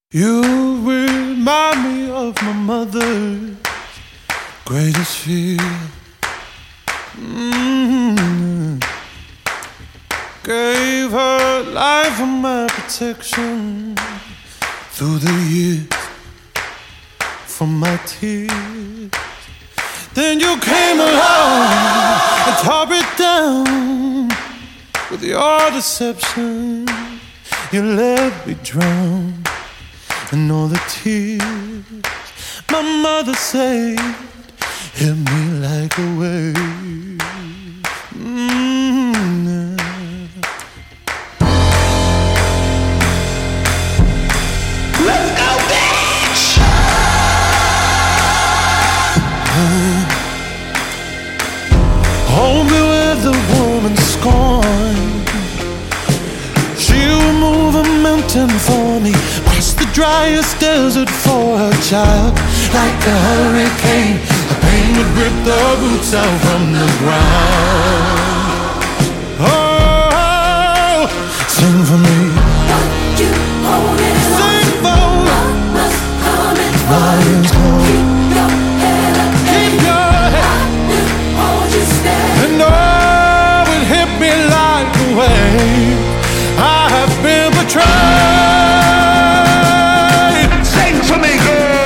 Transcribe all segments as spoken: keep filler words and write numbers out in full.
You remind me of my mother's greatest fear. Mm-hmm. Gave her life for my protection through the years from my tears. Then you came along and tore it down with your deception. You let me drown in all the tears my mother saved, hit me like a wave. Mm-hmm. Let's go, bitch! Hold me with a woman's scorn. She will move a mountain for me, cross the driest desert for her child. Like a hurricane, the pain would rip the roots out from the ground. Oh, sing for me. Don't you hold it on. Sing for me. Mama's coming for Mama's you. coming. Keep your head up. Keep your head. I will hold you steady. And oh, it hit me like a wave. I have been betrayed. Sing to me, girl!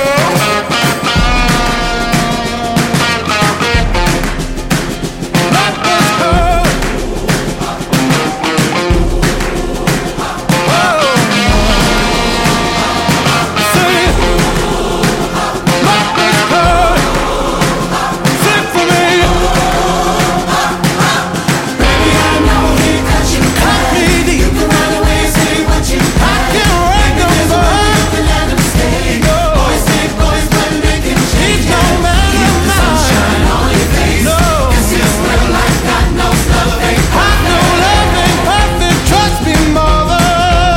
Love was hurt. Oh. Say, love was hurt. Sing for me. Baby, I know he cut you. Cut me deep. You can run away and say what you I can't write no There's a way you can let him stay. No. Boys take boys, but make him He's change. no man of Sunshine mine. on your face. No. Cause his real life got no love ain't I know love ain't perfect, trust me, mother.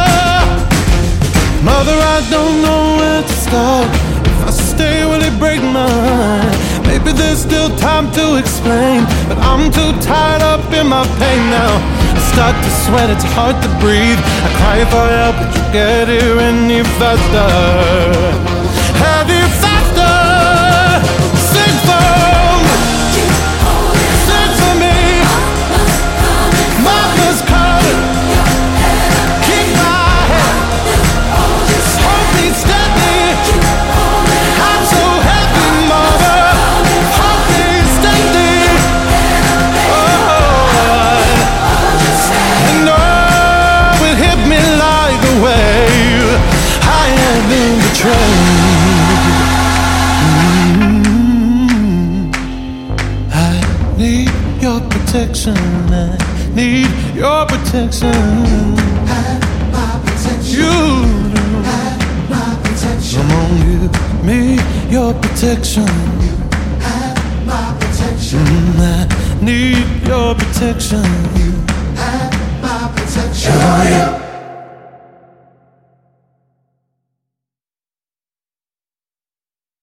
Mother, I don't know where to start. If I stay, will it break my heart? Maybe there's still time to explain, but I'm too tied up in my pain now. I start to sweat, it's hard to breathe. I cry for help, but you get here any faster. Any faster. Sing for me. Sing for me. Mama's coming. Keep my head. Hold me steady. I'm so happy, mother. Hold me steady. Oh, and oh, it hit me like a wave. I have been betrayed. Mm. I need your protection. I need your protection. You do. Come on, give me your protection. Mm, I need your protection. Show you.